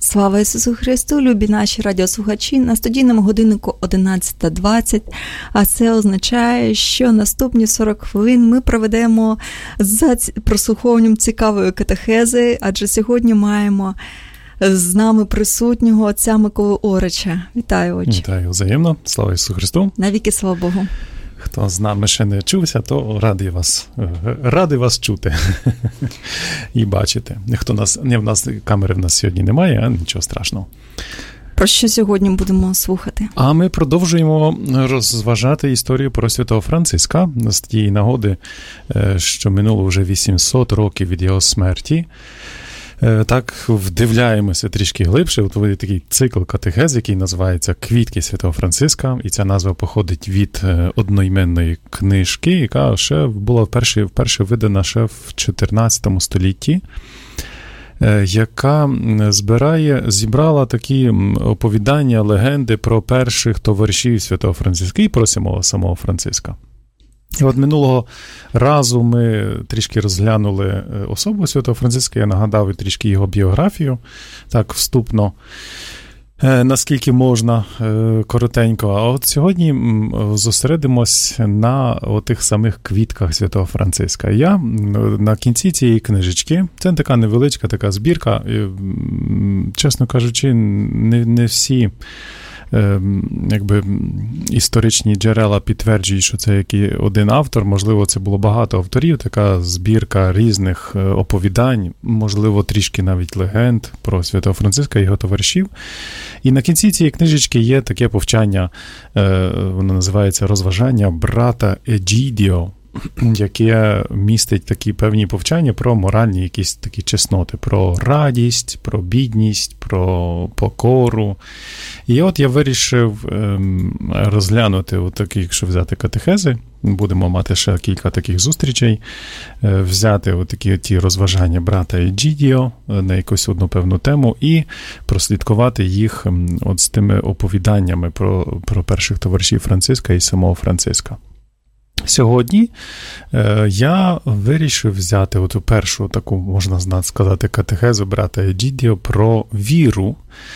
Слава Ісусу Христу, любі наші радіослухачі, на студійному годиннику 11:20, а це означає, що наступні 40 хвилин ми проведемо за прослуховуванням цікавої катехези, адже сьогодні маємо з нами присутнього отця Миколу Орича. Вітаю, отче. Вітаю взаємно, слава Ісусу Христу. Навіки слава Богу. Хто з нами ще не чувся, то радий вас чути і бачити. В нас камери в нас сьогодні немає, а нічого страшного. Про що сьогодні будемо слухати? А ми продовжуємо розважати історію про святого Франциска з тієї нагоди, що минуло вже 800 років від його смерті. Так, вдивляємося трішки глибше. От є такий цикл катехез, який називається «Квітки святого Франциска», і ця назва походить від одноіменної книжки, яка ще була вперше видана ще в 14 столітті, яка зібрала такі оповідання, легенди про перших товаришів святого Франциска і про самого Франциска. І от минулого разу ми трішки розглянули особу святого Франциска, я нагадав трішки його біографію, так вступно, наскільки можна, коротенько. А от сьогодні зосередимось на тих самих квітках святого Франциска. Я на кінці цієї книжечки, це така невеличка така збірка, чесно кажучи, не всі історичні джерела підтверджують, що це який один автор, можливо, це було багато авторів, така збірка різних оповідань, можливо, трішки навіть легенд про святого Франциска і його товаришів. І на кінці цієї книжечки є таке повчання, воно називається «Розважання брата Еджідіо», яке містить такі певні повчання про моральні якісь такі чесноти, про радість, про бідність, про покору. І от я вирішив розглянути такі, якщо взяти катехези, будемо мати ще кілька таких зустрічей, взяти такі ті розважання брата Еджідіо на якусь одну певну тему і прослідкувати їх от з тими оповіданнями про перших товаришів Франциска і самого Франциска. Сьогодні я вирішив взяти оту першу таку, можна сказати, катехезу брата Еджідіо про віру,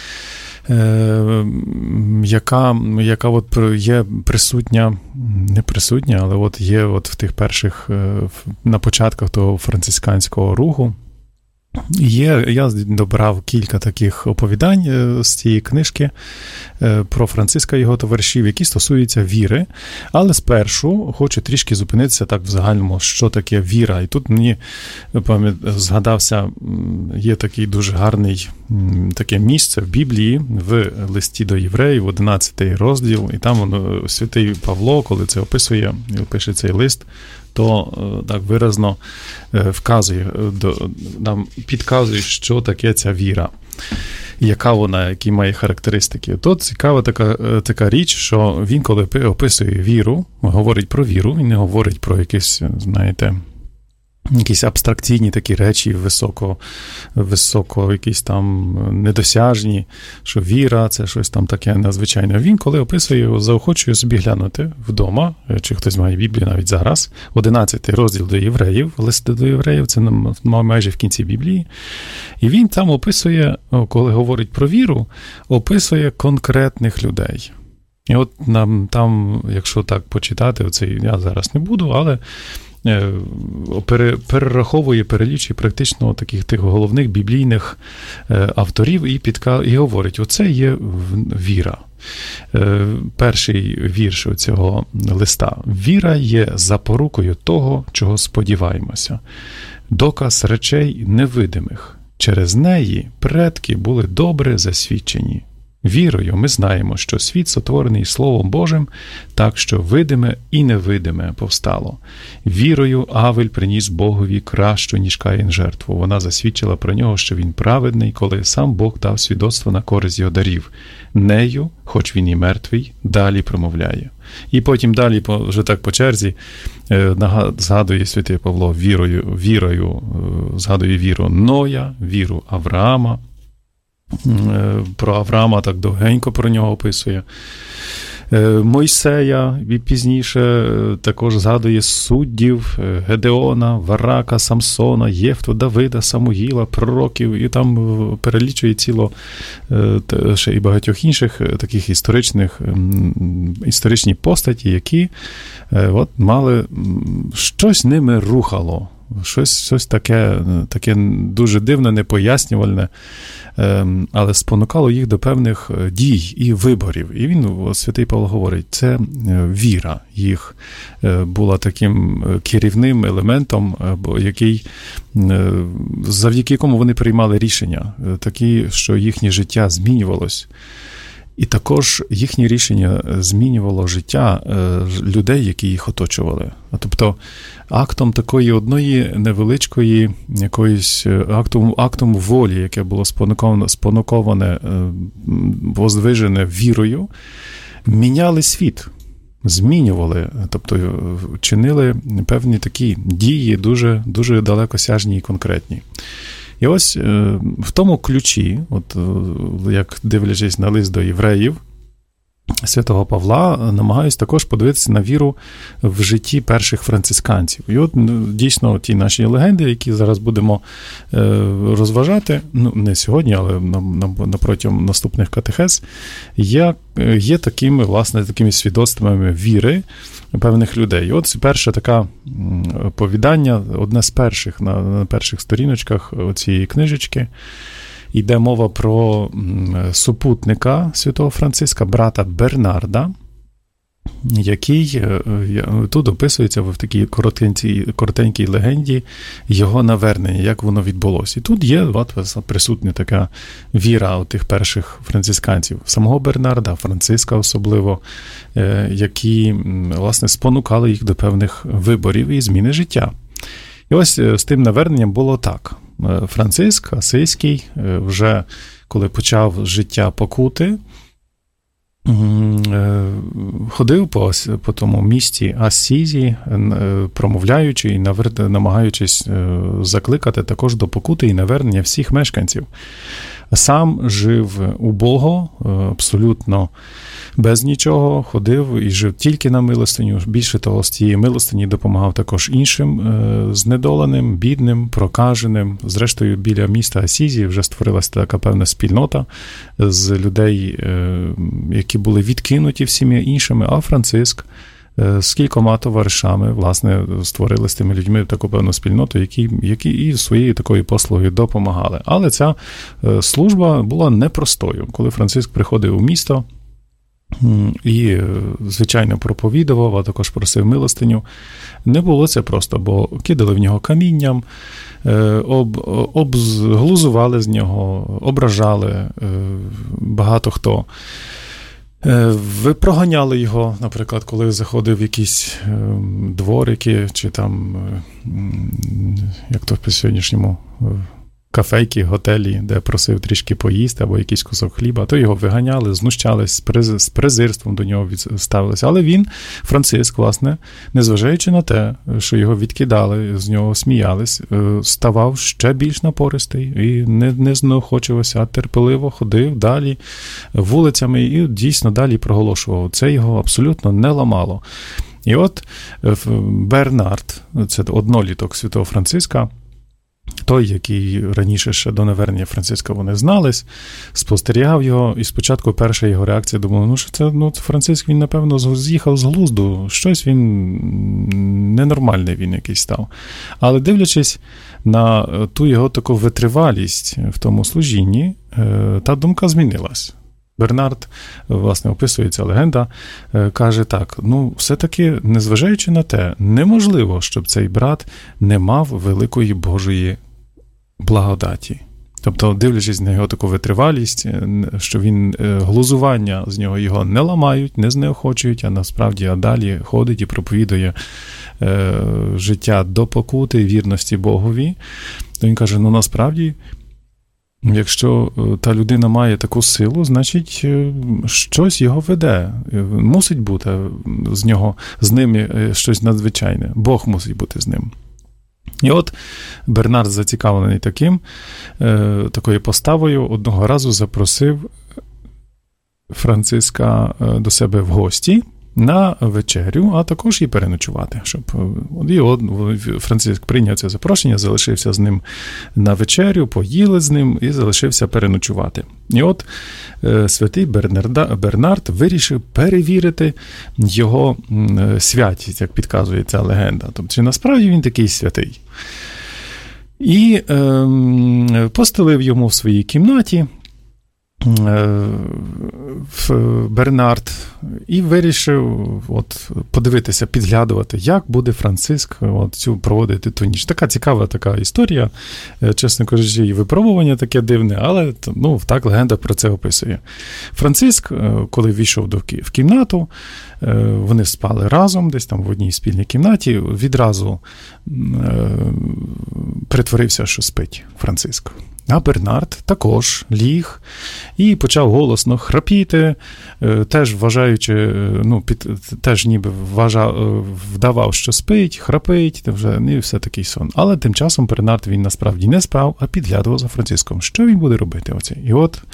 яка от є присутня, не присутня, але от є от в тих перших, на початках того францисканського руху. Я добрав кілька таких оповідань з цієї книжки про Франциска і його товаришів, які стосуються віри, але спершу хочу трішки зупинитися так в загальному, що таке віра. І тут мені згадався, є такий дуже гарний таке місце в Біблії, в листі до євреїв, 11 розділ, і там святий Павло, коли це описує, пише цей лист, то так виразно вказує, нам підказує, що таке ця віра, яка вона, які має характеристики. Тут цікава така річ, що він, коли описує віру, говорить про віру, він не говорить про якісь, знаєте, якісь абстракційні такі речі, високо якісь там недосяжні, що віра – це щось там таке надзвичайне. Він, коли описує, заохочує собі глянути вдома, чи хтось має Біблію навіть зараз, 11 розділ до євреїв, лист до євреїв, це майже в кінці Біблії. І він там описує, коли говорить про віру, описує конкретних людей. І от нам там, якщо так почитати, я зараз не буду, але перераховує, перелічує практично таких тих головних біблійних авторів і говорить, оце є віра. Перший вірш цього листа. Віра є запорукою того, чого сподіваємося. Доказ речей невидимих. Через неї предки були добре засвідчені. Вірою ми знаємо, що світ сотворений Словом Божим, так що видиме і невидиме повстало. Вірою Авель приніс Богові кращу, ніж Каїн, жертву. Вона засвідчила про нього, що він праведний, коли сам Бог дав свідоцтво на користь його дарів. Нею, хоч він і мертвий, далі промовляє. І потім далі, вже так по черзі, згадує святий Павло вірою, згадує віру Ноя, віру Авраама. Про Авраама так довгенько про нього описує. Мойсея, і пізніше також згадує суддів, Гедеона, Варака, Самсона, Єфту, Давида, Самуїла, пророків, і там перелічує ще і багатьох інших таких історичні постаті, які от мали, щось ними рухало, щось таке дуже дивне, непояснювальне, але спонукало їх до певних дій і виборів. І він, святий Павло говорить, це віра їх була таким керівним елементом, завдяки якому вони приймали рішення, такі, що їхнє життя змінювалось. І також їхнє рішення змінювало життя людей, які їх оточували. Тобто актом такої одної невеличкої якоїсь актом волі, яке було спонуковане, воздвижене вірою, міняли світ, змінювали, тобто чинили певні такі дії дуже, дуже далекосяжні і конкретні. І ось в тому ключі, от як дивлячись на лист до євреїв, святого Павла, намагаюсь також подивитися на віру в житті перших францисканців. І от дійсно ті наші легенди, які зараз будемо розважати, не сьогодні, але протягом наступних катехез, є такими, власне, такими свідоцтвами віри певних людей. І от перше таке оповідання, одне з перших, на перших сторіночках цієї книжечки, йде мова про супутника святого Франциска, брата Бернарда, який тут описується в такій коротенькій легенді його навернення, як воно відбулося. І тут є присутня така віра у тих перших францисканців, самого Бернарда, Франциска особливо, які, власне, спонукали їх до певних виборів і зміни життя. І ось з тим наверненням було так. Франциск Асийський, вже коли почав життя покути, ходив по тому місті Ассізі, промовляючи і намагаючись закликати також до покути і навернення всіх мешканців. Сам жив убого, абсолютно без нічого, ходив і жив тільки на милостиню. Більше того, з цієї милостині допомагав також іншим знедоленим, бідним, прокаженим. Зрештою, біля міста Асізі вже створилася така певна спільнота з людей, які були відкинуті всіма іншими, а Франциск з кількома товаришами, власне, створили з тими людьми таку певну спільноту, які і своєю такою послугою допомагали. Але ця служба була непростою. Коли Франциск приходив у місто і, звичайно, проповідував, а також просив милостиню, не було це просто, бо кидали в нього камінням, глузували з нього, ображали багато хто. Ви проганяли його, наприклад, коли заходив в якісь дворики, чи там, як то по сьогоднішньому, кафейки, готелі, де просив трішки поїсти або якийсь кусок хліба, то його виганяли, знущались, з презирством до нього ставилися. Але він, Франциск, власне, незважаючи на те, що його відкидали, з нього сміялись, ставав ще більш напористий і не знеохочувався, а терпеливо ходив далі вулицями і дійсно далі проголошував. Це його абсолютно не ламало. І от Бернард, це одноліток святого Франциска, той, який раніше ще до навернення Франциска вони знались, спостерігав його, і спочатку перша його реакція думала, Франциск, він, напевно, з'їхав з глузду, щось він ненормальний він якийсь став. Але дивлячись на ту його таку витривалість в тому служінні, та думка змінилась. Бернард, власне, описується легенда, каже так, все-таки, незважаючи на те, неможливо, щоб цей брат не мав великої Божої благодаті. Тобто, дивлячись на його таку витривалість, що він, глузування з нього його не ламають, не знеохочують, а насправді далі ходить і проповідує життя до покути, вірності Богові, то він каже, насправді, якщо та людина має таку силу, значить, щось його веде. Мусить бути з ним щось надзвичайне. Бог мусить бути з ним. І от Бернард, зацікавлений такою поставою, одного разу запросив Франциска до себе в гості на вечерю, а також і переночувати. Франциск прийняв це запрошення, залишився з ним на вечерю, поїли з ним і залишився переночувати. І от святий Бернард вирішив перевірити його святість, як підказує ця легенда. Тобто, чи насправді він такий святий. І постелив йому в своїй кімнаті Бернард і вирішив подивитися, підглядувати, як буде Франциск цю проводити ту ніч. Така цікава історія, чесно кажучи, і випробування таке дивне, але так легенда про це описує. Франциск, коли війшов в кімнату, вони спали разом, десь там в одній спільній кімнаті, відразу притворився, що спить Франциск. А Бернард також ліг і почав голосно храпіти, теж вважаючи, теж ніби вдавав, що спить, храпить, і все такий сон. Але тим часом Бернард, він насправді не спав, а підглядував за Франциском. Що він буде робити оце? І от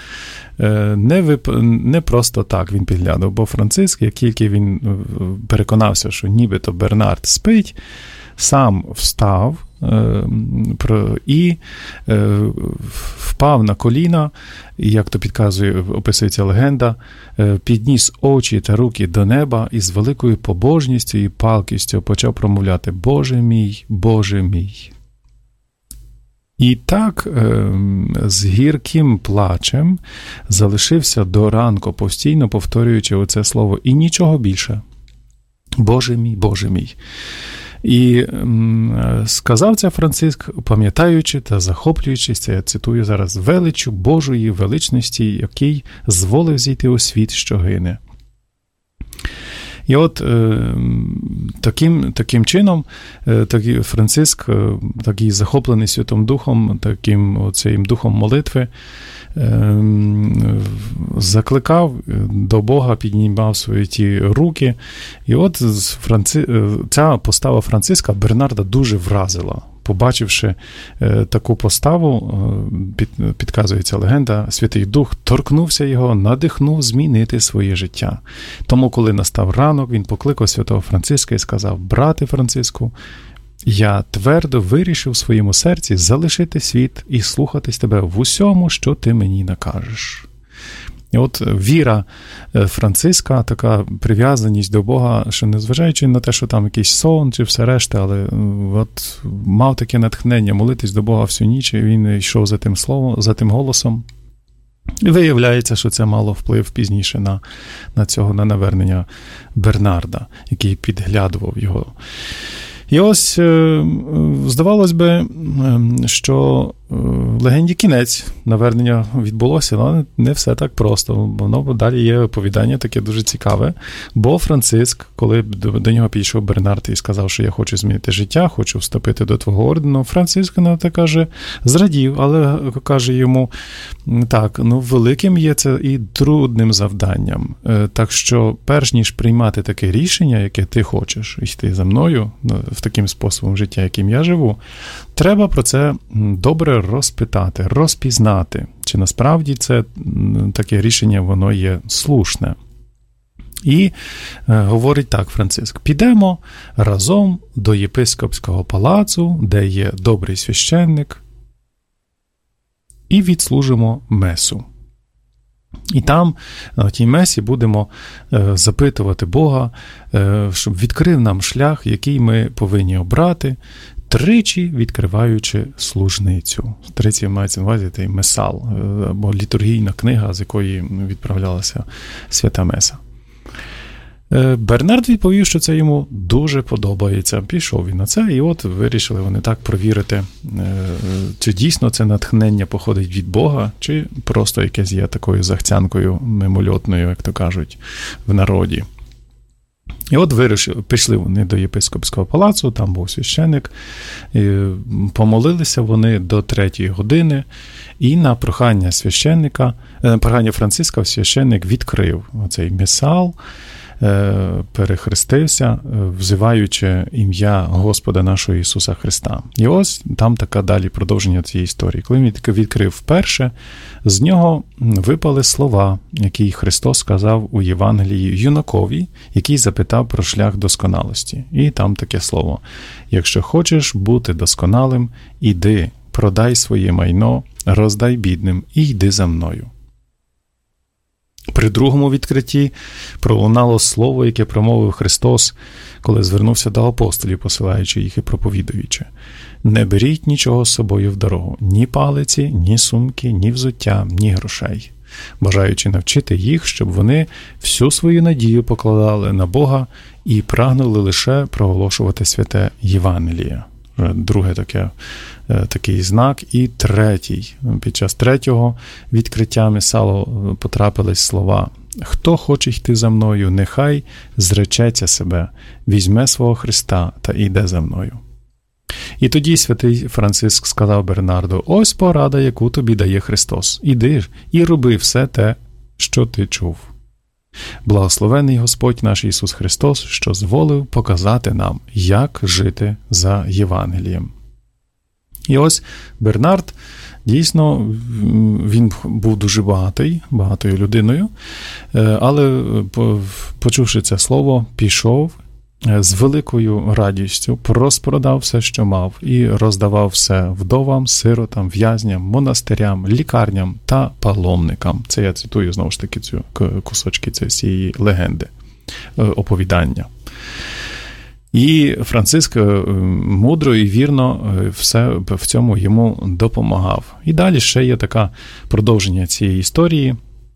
не просто так він підглядав, бо Франциск, як тільки він переконався, що нібито Бернард спить, сам встав і впав на коліна, і, як то описується легенда, підніс очі та руки до неба і з великою побожністю і палкістю почав промовляти: «Боже мій, Боже мій». І так з гірким плачем залишився до ранку, постійно повторюючи оце слово, і нічого більше. «Боже мій, Боже мій». І сказав це Франциск, пам'ятаючи та захоплюючись, це я цитую зараз, величчю Божої величності, який зволив зійти у світ, що гине. І от таким чином Франциск, такий захоплений Святим Духом, цим духом молитви, закликав до Бога, піднімав свої ті руки. І от ця постава Франциска Бернарда дуже вразила. Побачивши таку поставу, підказується легенда, Святий Дух торкнувся його, надихнув змінити своє життя. Тому, коли настав ранок, він покликав святого Франциска і сказав: «Брате Франциску, я твердо вирішив в своєму серці залишити світ і слухатись тебе в усьому, що ти мені накажеш». І от віра Франциска, така прив'язаність до Бога, що незважаючи на те, що там якийсь сон чи все решта, але от мав таке натхнення молитись до Бога всю ніч, і він йшов за тим словом, за тим голосом. І виявляється, що це мало вплив пізніше на навернення Бернарда, який підглядував його. І ось, здавалось би, що легенді кінець, навернення відбулося, але не все так просто. Воно далі є оповідання таке дуже цікаве, бо Франциск, коли до нього підійшов Бернард і сказав, що я хочу змінити життя, хочу вступити до твого ордену, Франциск на те каже, зрадів, але каже йому, так, великим є це і трудним завданням. Так що, перш ніж приймати таке рішення, яке ти хочеш, йти за мною, в таким способом життя, яким я живу, треба про це добре розпитати, розпізнати, чи насправді це таке рішення, воно є слушне. І говорить так Франциск: підемо разом до єпископського палацу, де є добрий священник, і відслужимо месу. І там, на тій месі, будемо запитувати Бога, щоб відкрив нам шлях, який ми повинні обрати, тричі відкриваючи служницю. Тричі мається на увазі той месал, або літургійна книга, з якої відправлялася свята меса. Бернард відповів, що це йому дуже подобається. Пішов він на це, і от вирішили вони так провірити, чи дійсно це натхнення походить від Бога, чи просто якесь є такою захцянкою мимольотною, як то кажуть, в народі. І от пішли вони до єпископського палацу, там був священник, помолилися вони до 3-ї години, і на прохання Франциска священник відкрив оцей месал, перехрестився, взиваючи ім'я Господа нашого Ісуса Христа. І ось там така далі продовження цієї історії. Коли він відкрив вперше, з нього випали слова, які Христос сказав у Євангелії юнакові, який запитав про шлях досконалості. І там таке слово: «Якщо хочеш бути досконалим, іди, продай своє майно, роздай бідним і йди за мною». При другому відкритті пролунало слово, яке промовив Христос, коли звернувся до апостолів, посилаючи їх і проповідуючи: «Не беріть нічого з собою в дорогу, ні палиці, ні сумки, ні взуття, ні грошей», бажаючи навчити їх, щоб вони всю свою надію покладали на Бога і прагнули лише проголошувати святе Євангеліє. Друге такий знак. І третій. Під час третього відкриття Місалу потрапились слова: «Хто хоче йти за мною, нехай зречеться себе, візьме свого Христа та йде за мною». І тоді святий Франциск сказав Бернарду: «Ось порада, яку тобі дає Христос. Іди ж і роби все те, що ти чув». Благословений Господь наш Ісус Христос, що зволив показати нам, як жити за Євангелієм. І ось Бернард, дійсно, він був дуже багатою людиною, але, почувши це слово, пішов з великою радістю, розпродав все, що мав, і роздавав все вдовам, сиротам, в'язням, монастирям, лікарням та паломникам. Це я цитую, знову ж таки, цю кусочки цієї легенди, оповідання. І Франциск мудро і вірно все в цьому йому допомагав. І далі ще є таке продовження цієї історії.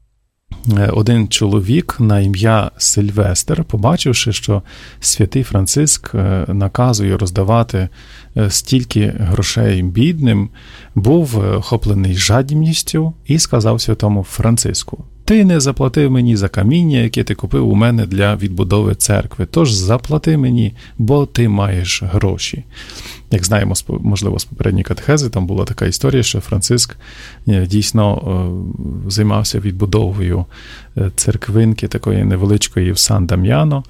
Один чоловік на ім'я Сильвестр, побачивши, що святий Франциск наказує роздавати стільки грошей бідним, був охоплений жадібністю і сказав святому Франциску: «Ти не заплатив мені за каміння, яке ти купив у мене для відбудови церкви, тож заплати мені, бо ти маєш гроші». Як знаємо, можливо, з попередньої катехези, там була така історія, що Франциск дійсно займався відбудовою церквинки такої невеличкої в Сан-Дам'яно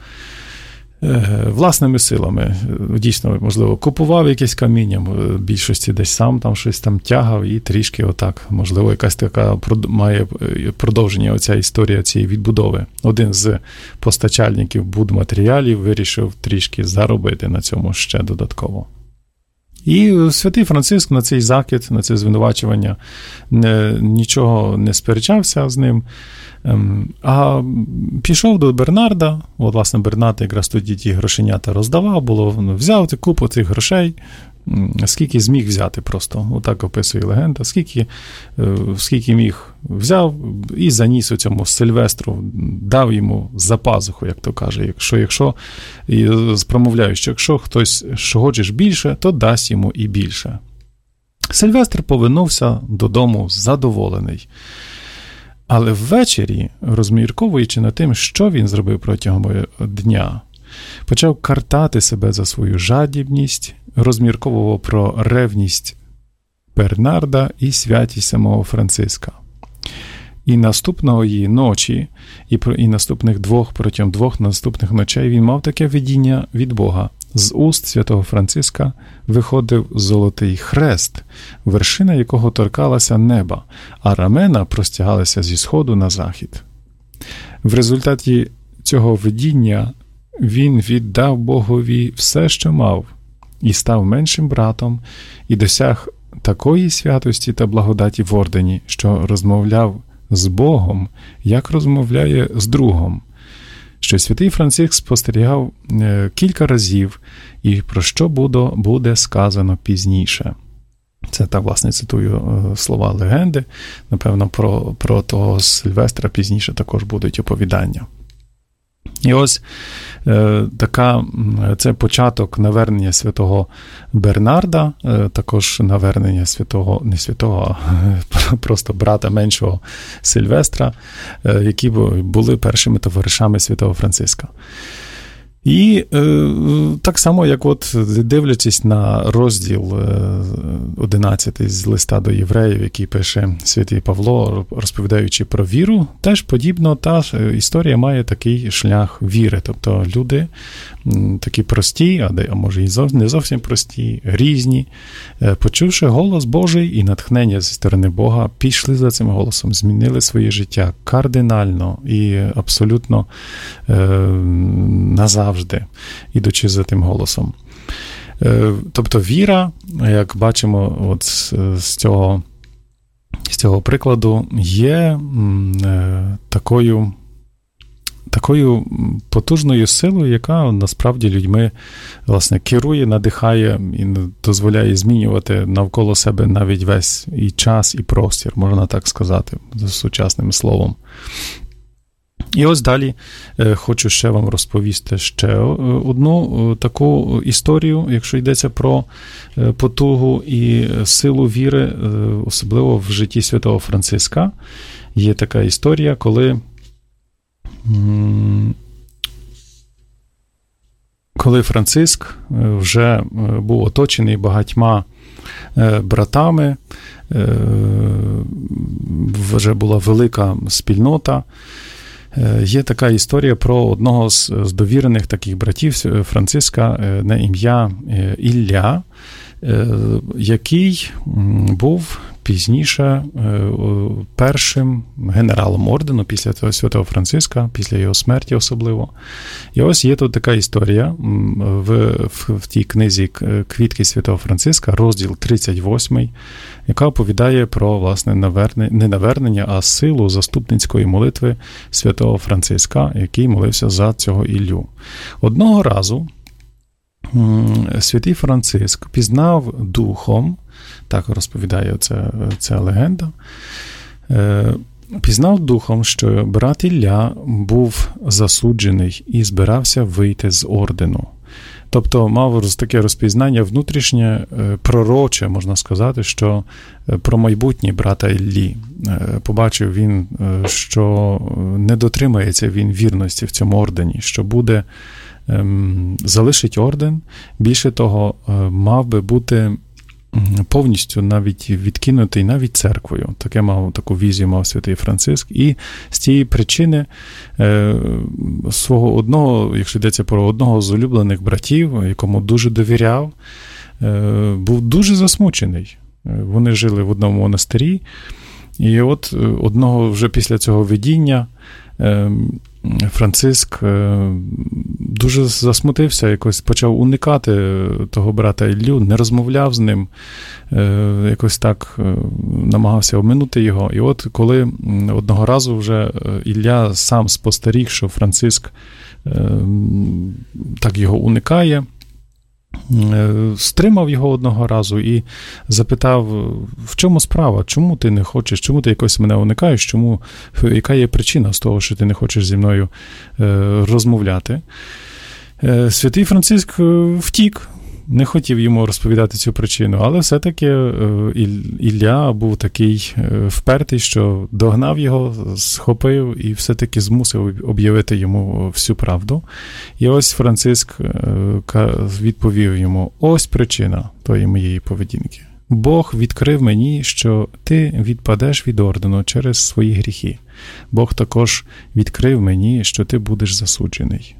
власними силами. Дійсно, можливо, купував якесь каміння, в більшості десь сам там щось там тягав і трішки отак. Можливо, якась така має продовження оця історія цієї відбудови. Один з постачальників будматеріалів вирішив трішки заробити на цьому ще додатково. І святий Франциск на цей закид, на це звинувачування нічого не сперечався з ним, а пішов до Бернарда. От, власне, Бернард якраз тоді ті грошенята роздавав, взяв купу цих грошей, скільки зміг взяти просто. Отак описує легенда. Скільки міг взяв і заніс у цьому Сильвестру, дав йому за пазуху, як то каже. Якщо промовляю, що якщо хтось що хочеш більше, то дасть йому і більше. Сильвестр повернувся додому задоволений. Але ввечері, розмірковуючи над тим, що він зробив протягом дня, почав картати себе за свою жадібність, розмірковував про ревність Бернарда і святість самого Франциска. І наступної ночі, і наступних протягом двох наступних ночей він мав таке видіння від Бога. З уст святого Франциска виходив золотий хрест, вершина якого торкалася неба, а рамена простягалися зі сходу на захід. В результаті цього видіння він віддав Богові все, що мав, і став меншим братом, і досяг такої святості та благодаті в ордені, що розмовляв з Богом, як розмовляє з другом, що святий Франциск спостерігав кілька разів, і про що буде сказано пізніше. Це так, власне, цитую слова легенди. Напевно, про того Сильвестра пізніше також будуть оповідання. І ось це початок навернення святого Бернарда, також навернення просто брата меншого Сильвестра, які були першими товаришами святого Франциска. І так само, як от дивлячись на розділ 11 з листа до євреїв, який пише святий Павло, розповідаючи про віру, теж подібно та історія має такий шлях віри. Тобто люди такі прості, а може і не зовсім прості, різні, почувши голос Божий і натхнення зі сторони Бога, пішли за цим голосом, змінили своє життя кардинально і абсолютно назавжди, ідучи за тим голосом. Тобто віра, як бачимо от з цього прикладу, є такою потужною силою, яка насправді людьми, власне, керує, надихає і дозволяє змінювати навколо себе навіть весь і час, і простір, можна так сказати, за сучасним словом. І ось далі хочу ще вам розповісти ще одну таку історію, якщо йдеться про потугу і силу віри, особливо в житті святого Франциска. Є така історія, коли Франциск вже був оточений багатьма братами, вже була велика спільнота. Є така історія про одного з довірених таких братів Франциска на ім'я Ілля, який був пізніше першим генералом ордену після того святого Франциска, після його смерті особливо. І ось є тут така історія в тій книзі «Квітки святого Франциска», розділ 38, яка оповідає про, власне, не навернення, а силу заступницької молитви святого Франциска, який молився за цього Іллю. Одного разу святий Франциск пізнав духом, так розповідає ця легенда, пізнав духом, що брат Ілля був засуджений і збирався вийти з ордену. Тобто мав таке розпізнання внутрішнє, пророче, можна сказати, що про майбутнє брата Іллі. Побачив він, що не дотримається він вірності в цьому ордені, що буде залишить орден, більше того, мав би бути повністю навіть відкинутий навіть церквою. Таку візію мав святий Франциск. І з цієї причини свого одного, якщо йдеться про одного з улюблених братів, якому дуже довіряв, був дуже засмучений. Вони жили в одному монастирі, і от одного вже після цього видіння Франциск дуже засмутився, якось почав уникати того брата Іллю, не розмовляв з ним, якось так намагався оминути його. І от коли одного разу вже Ілля сам спостеріг, що Франциск так його уникає, стримав його одного разу і запитав, в чому справа, чому ти не хочеш, чому ти якось мене уникаєш, яка є причина з того, що ти не хочеш зі мною розмовляти. Святий Франциск втік, не хотів йому розповідати цю причину, але все-таки Ілля був такий впертий, що догнав його, схопив і все-таки змусив об'явити йому всю правду. І ось Франциск відповів йому: ось причина тої моєї поведінки. Бог відкрив мені, що ти відпадеш від ордену через свої гріхи. Бог також відкрив мені, що ти будеш засуджений.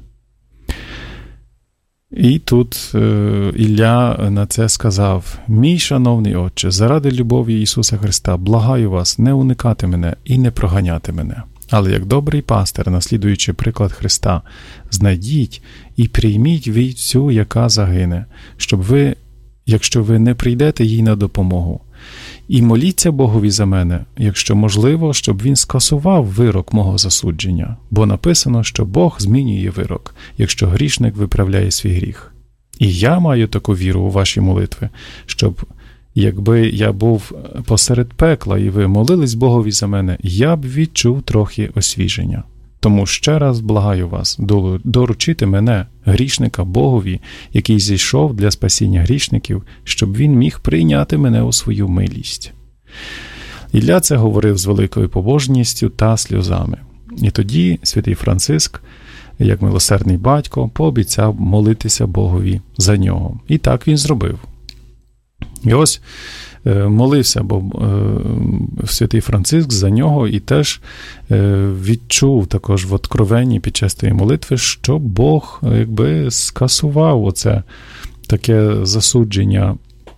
І тут Ілля на це сказав: «Мій шановний Отче, заради любові Ісуса Христа, благаю вас не уникати мене і не проганяти мене. Але як добрий пастир, наслідуючи приклад Христа, знайдіть і прийміть вівцю, яка загине, якщо ви не прийдете їй на допомогу. І моліться Богові за мене, якщо можливо, щоб він скасував вирок мого засудження, бо написано, що Бог змінює вирок, якщо грішник виправляє свій гріх. І я маю таку віру у ваші молитви, щоб, якби я був посеред пекла і ви молились Богові за мене, я б відчув трохи освіження. Тому ще раз благаю вас доручити мене, грішника, Богові, який зійшов для спасіння грішників, щоб він міг прийняти мене у свою милість». Ілля це говорив з великою побожністю та сльозами. І тоді святий Франциск як милосердний батько, пообіцяв молитися Богові за нього. І так він зробив. І ось молився святий Франциск за нього і теж відчув також в откровенні під час тієї молитви, що Бог якби скасував оце таке засудження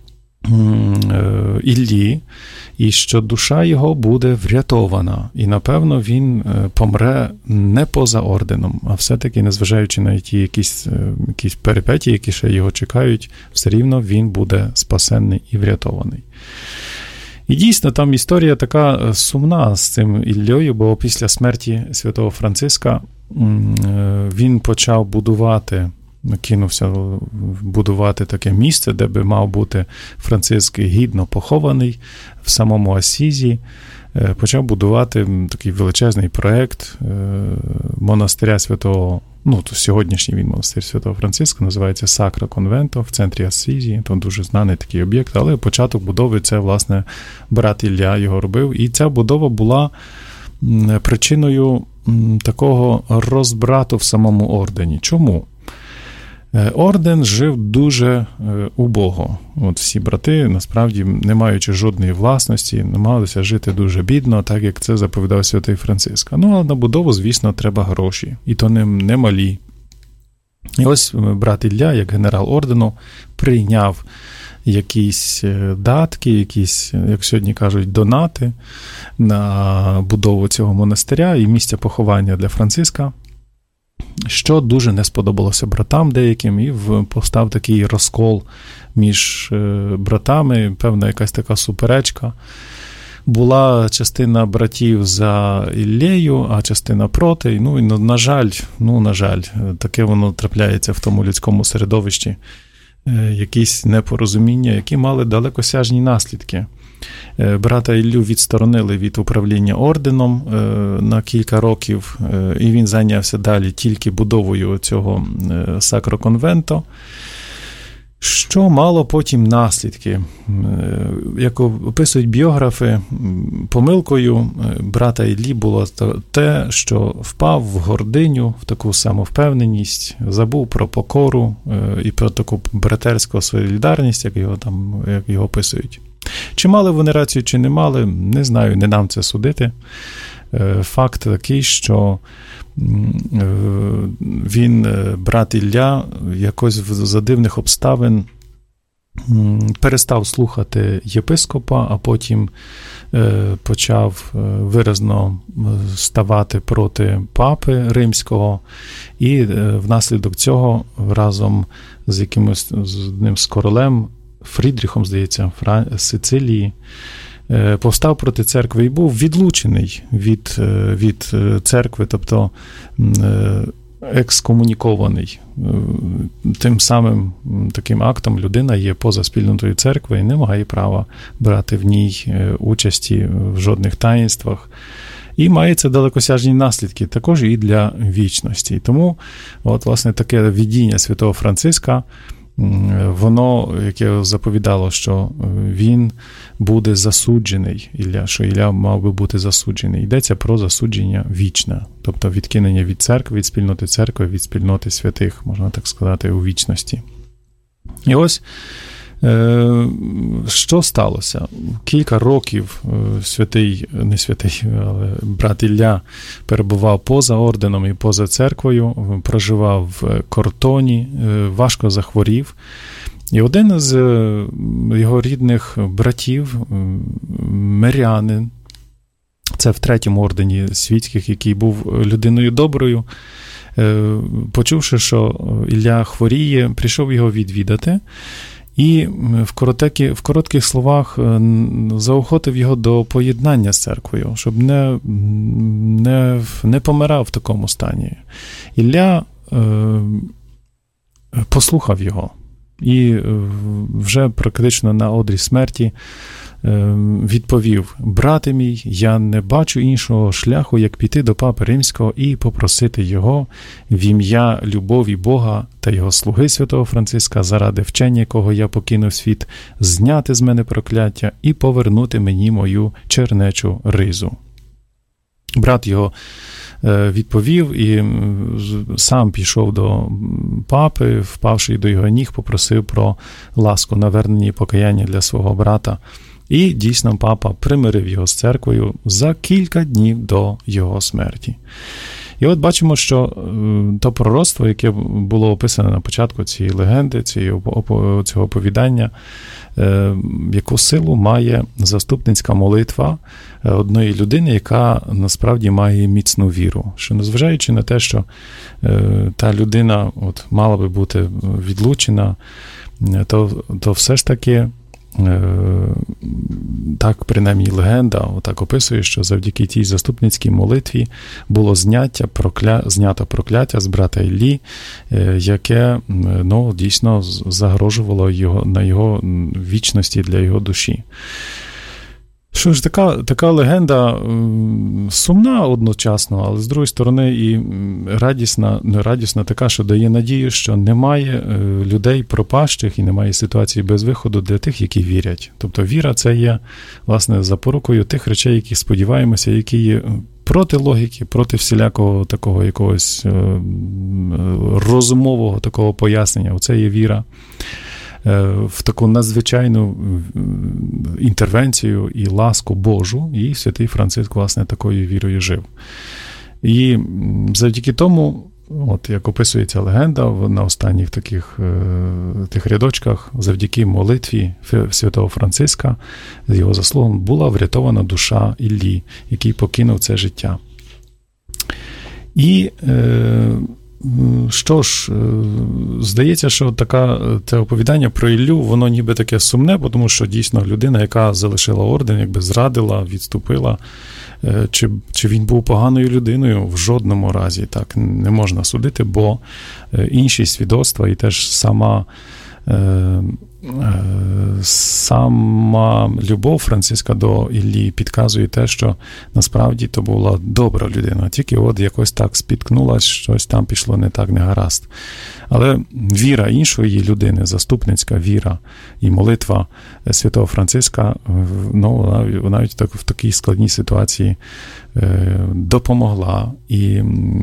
Іллі, і що душа його буде врятована. І, напевно, він помре не поза орденом, а все-таки, незважаючи на ті якісь перипетії, які ще його чекають, все рівно він буде спасенний і врятований. І дійсно, там історія така сумна з цим Іллею, бо після смерті святого Франциска він почав кинувся будувати таке місце, де би мав бути Франциск гідно похований в самому Асізі. Почав будувати такий величезний проєкт монастиря святого, сьогоднішній він монастир святого Франциска, називається Сакро Конвенто в центрі Асізі. Там дуже знаний такий об'єкт, але початок будови це, власне, брат Ілля його робив. І ця будова була причиною такого розбрату в самому ордені. Чому? Орден жив дуже убого. От всі брати, насправді, не маючи жодної власності, намагалися жити дуже бідно, так як це заповідав святий Франциск. А на будову, звісно, треба гроші. І то не малі. І ось брат Ілля, як генерал ордену, прийняв якісь датки, якісь, як сьогодні кажуть, донати на будову цього монастиря і місця поховання для Франциска, що дуже не сподобалося братам деяким, і постав такий розкол між братами, певна якась така суперечка. Була частина братів за Іллею, а частина проти. І, на жаль, таке воно трапляється в тому людському середовищі. Якісь непорозуміння, які мали далекосяжні наслідки. Брата Іллю відсторонили від управління орденом на кілька років, і він зайнявся далі тільки будовою цього Сакро Конвенто, що мало потім наслідки. Як описують біографи, помилкою брата Іллі було те, що впав в гординю, в таку самовпевненість, забув про покору і про таку братерську солідарність, як його описують. Чи мали вони рацію, чи не мали, не знаю, не нам це судити. Факт такий, що він, брат Ілля, якось за дивних обставин перестав слухати єпископа, а потім почав виразно ставати проти папи римського, і внаслідок цього разом з одним з королем, Фрідріхом, здається, Сицилії, повстав проти церкви і був відлучений від церкви, тобто екскомунікований. Тим самим таким актом людина є поза спільнотою церкви і не має права брати в ній участі в жодних таїнствах. І має це далекосяжні наслідки, також і для вічності. Тому, власне, таке видіння святого Франциска, воно, яке заповідало, що він буде засуджений, що Ілля мав би бути засуджений. Йдеться про засудження вічне, тобто відкинення від церкви, від спільноти церкви, від спільноти святих, можна так сказати, у вічності. І ось, що сталося? Кілька років але брат Ілля перебував поза орденом і поза церквою, проживав в Кортоні, важко захворів. І один з його рідних братів, мирянин, це в третьому ордені світських, який був людиною доброю, почувши, що Ілля хворіє, прийшов його відвідати, і в коротких словах заохотив його до поєднання з церквою, щоб не помирав в такому стані. Ілля послухав його і вже практично на одрі смерті відповів: «Брате мій, я не бачу іншого шляху, як піти до Папи Римського і попросити його в ім'я любові Бога та його слуги святого Франциска, заради вчення, якого я покинув світ, зняти з мене прокляття і повернути мені мою чернечу ризу». Брат його відповів і сам пішов до папи, впавши до його ніг, попросив про ласку, навернення і покаяння для свого брата. І дійсно папа примирив його з церквою за кілька днів до його смерті. І от бачимо, що то пророцтво, яке було описане на початку цієї легенди, цього оповідання, яку силу має заступницька молитва одної людини, яка насправді має міцну віру. Що незважаючи на те, що та людина мала би бути відлучена, то все ж таки так, принаймні, легенда отак описує, що завдяки тій заступницькій молитві було знято прокляття з брата Іллі, яке дійсно загрожувало на його вічності для його душі. Що ж, така легенда сумна одночасно, але з другої сторони і радісна така, що дає надію, що немає людей пропащих і немає ситуації без виходу для тих, які вірять. Тобто віра – це є, власне, запорукою тих речей, які сподіваємося, які є проти логіки, проти всілякого такого якогось розумового такого пояснення. Оце є віра в таку надзвичайну інтервенцію і ласку Божу, і святий Франциск, власне, такою вірою жив. І завдяки тому, як описується легенда на останніх тих рядочках, завдяки молитві святого Франциска, з його заслугом, була врятована душа Іллі, який покинув це життя. І що ж, здається, що це оповідання про Іллю, воно ніби таке сумне, тому що дійсно людина, яка залишила орден, якби зрадила, відступила, чи він був поганою людиною, в жодному разі так не можна судити, бо інші свідоцтва і теж сама любов Франциска до Іллі підказує те, що насправді то була добра людина, тільки якось так спіткнулась, щось там пішло не так, не гаразд. Але віра іншої людини, заступницька віра і молитва святого Франциска, вона навіть в такій складній ситуації допомогла і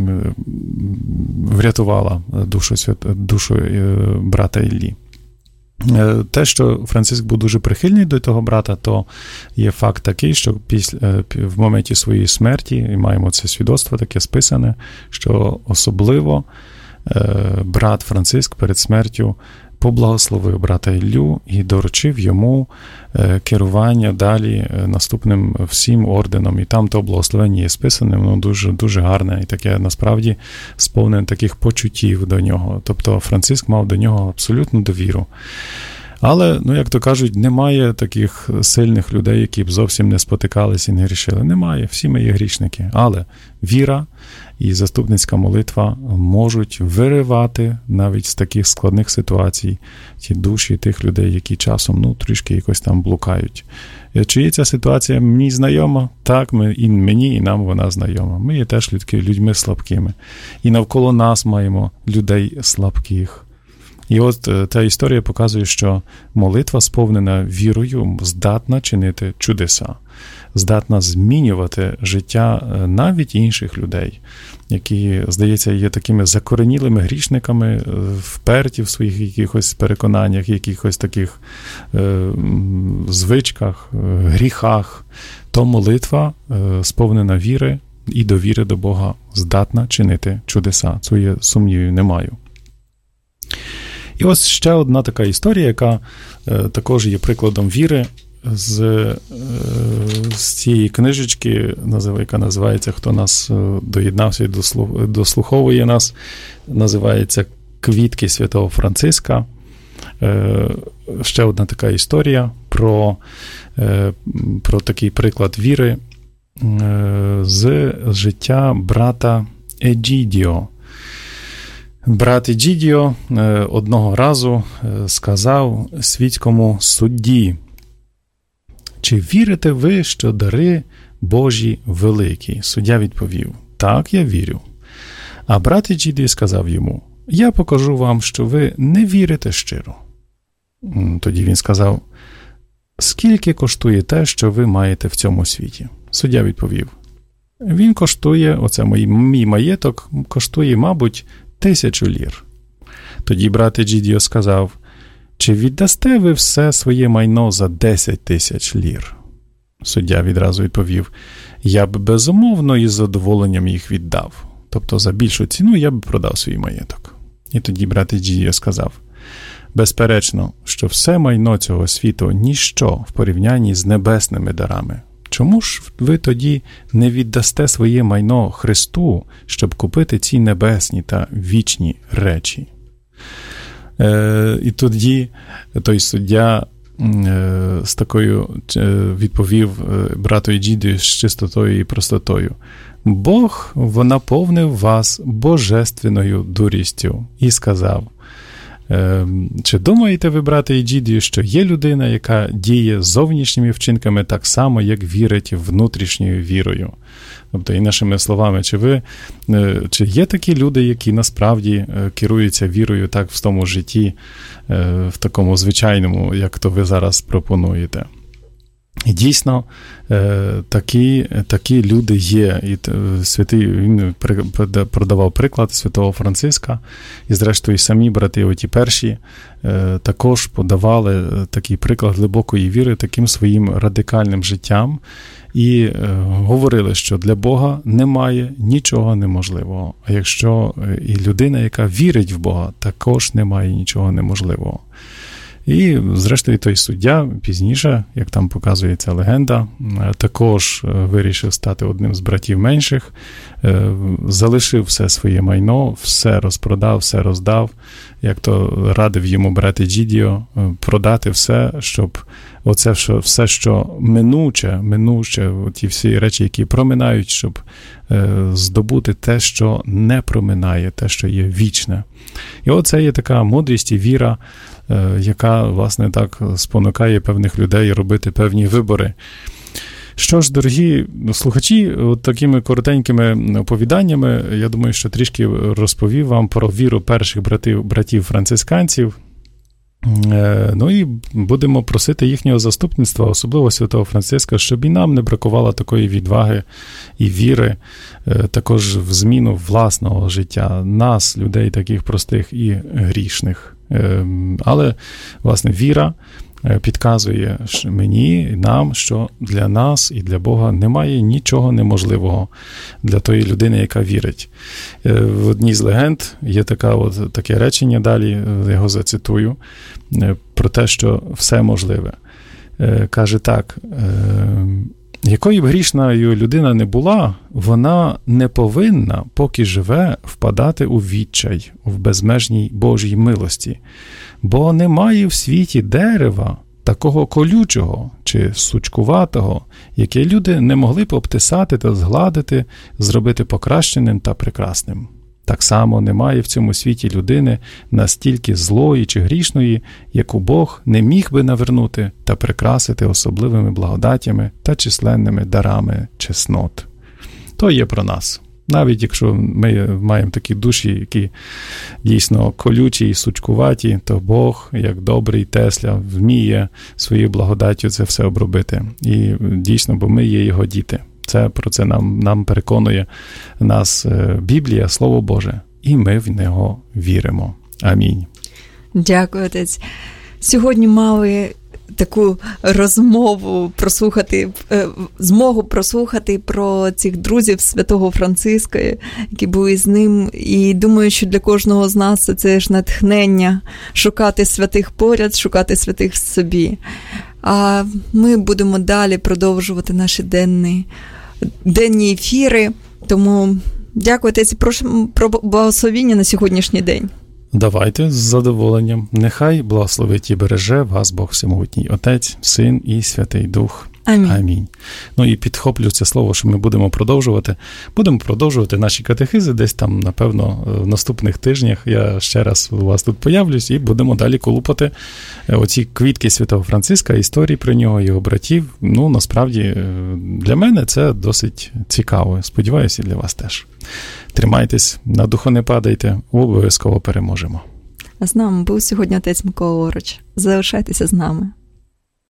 врятувала душу брата Іллі. Те, що Франциск був дуже прихильний до того брата, то є факт такий, що в моменті своєї смерті, і маємо це свідоцтво таке списане, що особливо брат Франциск перед смертю поблагословив брата Іллю і доручив йому керування далі наступним всім орденом. І там то благословення є списане, воно дуже, дуже гарне і таке, насправді, сповнене таких почуттів до нього. Тобто Франциск мав до нього абсолютну довіру. Але, як то кажуть, немає таких сильних людей, які б зовсім не спотикались і не грішили. Немає, всі ми є грішники. Але віра і заступницька молитва можуть виривати навіть з таких складних ситуацій ті душі тих людей, які часом, трішки якось там блукають. Чи є ця ситуація мені знайома? Так, мені і нам вона знайома. Ми є теж людьми слабкими. І навколо нас маємо людей слабких. І та історія показує, що молитва, сповнена вірою, здатна чинити чудеса, здатна змінювати життя навіть інших людей, які, здається, є такими закоренілими грішниками, вперті в своїх якихось переконаннях, якихось таких звичках, гріхах. То молитва, сповнена віри і довіри до Бога, здатна чинити чудеса. Цього сумнівів не маю. І ось ще одна така історія, яка також є прикладом віри з цієї книжечки, яка називається «Хто нас доєднався і дослуховує нас», називається «Квітки святого Франциска». Ще одна така історія про такий приклад віри з життя брата Еджідіо. Брат Еджідіо одного разу сказав світському судді: «Чи вірите ви, що дари Божі великі?» Суддя відповів: «Так, я вірю». А брат Еджідіо сказав йому: «Я покажу вам, що ви не вірите щиро». Тоді він сказав: «Скільки коштує те, що ви маєте в цьому світі?» Суддя відповів: він коштує, оце мій маєток, коштує, мабуть, 1000 лір. Тоді брат Егідіо сказав, чи віддасте ви все своє майно за 10 000 лір? Суддя відразу відповів, я б безумовно із задоволенням їх віддав. Тобто за більшу ціну я б продав свій маєток. І тоді брат Егідіо сказав, безперечно, що все майно цього світу – ніщо в порівнянні з небесними дарами. Чому ж ви тоді не віддасте своє майно Христу, щоб купити ці небесні та вічні речі? І тоді той суддя з такою відповів брату Егідіо з чистотою і простотою. Бог наповнив вас божественною дурістю і сказав, чи думаєте ви, брате Егідіо, що є людина, яка діє зовнішніми вчинками так само, як вірить внутрішньою вірою? Тобто, іншими словами, чи є такі люди, які насправді керуються вірою так в тому житті, в такому звичайному, як то ви зараз пропонуєте? І дійсно, такі люди є. І святий, він продавав приклад святого Франциска, і зрештою самі брати оті перші також подавали такий приклад глибокої віри таким своїм радикальним життям і говорили, що для Бога немає нічого неможливого. А якщо і людина, яка вірить в Бога, також немає нічого неможливого. І, зрештою, той суддя пізніше, як там показує ця легенда, також вирішив стати одним з братів менших, залишив все своє майно, все розпродав, все роздав, як то радив йому брат Егідіо, продати все, щоб оце все, що минуче, ті всі речі, які проминають, щоб здобути те, що не проминає, те, що є вічне. І оце є така мудрість і віра, яка, власне, так спонукає певних людей робити певні вибори. Що ж, дорогі слухачі, от такими коротенькими оповіданнями, я думаю, що трішки розповів вам про віру перших братів-францисканців. Ну і будемо просити їхнього заступництва, особливо святого Франциска, щоб і нам не бракувало такої відваги і віри, також в зміну власного життя, нас, людей таких простих і грішних. Але, власне, віра підказує мені і нам, що для нас і для Бога немає нічого неможливого для тої людини, яка вірить. В одній з легенд є таке речення, далі я його зацитую, про те, що все можливе. Каже так, якою б грішною людина не була, вона не повинна, поки живе, впадати у відчай, в безмежній Божій милості. Бо немає в світі дерева, такого колючого чи сучкуватого, яке люди не могли б обтисати та згладити, зробити покращеним та прекрасним. Так само немає в цьому світі людини настільки злої чи грішної, яку Бог не міг би навернути та прикрасити особливими благодатями та численними дарами чеснот. То є про нас. Навіть якщо ми маємо такі душі, які дійсно колючі і сучкуваті, то Бог, як добрий Тесля, вміє своєю благодаттю це все обробити. І дійсно, бо ми є його діти. Про це нам переконує нас Біблія, Слово Боже, і ми в нього віримо. Амінь. Дякую, отець. Сьогодні мали таку розмову змогу прослухати про цих друзів святого Франциска, які були з ним. І думаю, що для кожного з нас це ж натхнення шукати святих поряд, шукати святих в собі. А ми будемо далі продовжувати наші денні ефіри. Тому дякую, отець, прошу про благословіння на сьогоднішній день. Давайте з задоволенням. Нехай благословить і береже вас Бог Всемогутній, Отець, Син і Святий Дух. Амінь. Амінь. Ну і підхоплю це слово, що ми будемо продовжувати. Будемо продовжувати наші катехизи десь там, напевно, в наступних тижнях. Я ще раз у вас тут появлюсь і будемо далі колупати оці квітки святого Франциска, історії про нього, його братів. Ну, насправді, для мене це досить цікаво. Сподіваюся, і для вас теж. Тримайтесь, на духу не падайте, обов'язково переможемо. А з нами був сьогодні отець Микола Орич. Залишайтеся з нами.